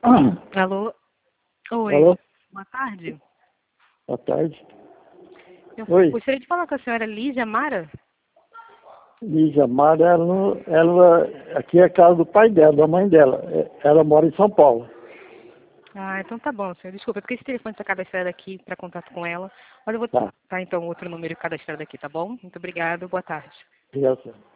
Alô? Oi. Alô? Boa tarde. Boa tarde. Eu Oi. gostaria de falar com a senhora Lígia Mara. Lígia Mara, aqui é a casa do pai dela, da mãe dela. Ela mora em São Paulo. Ah, então tá bom, senhor. Desculpa, porque esse telefone está cadastrado aqui para contato com ela. Mas eu vou Tá. tentar então outro número cadastrado aqui, tá bom? Muito obrigado. Boa tarde. Obrigado.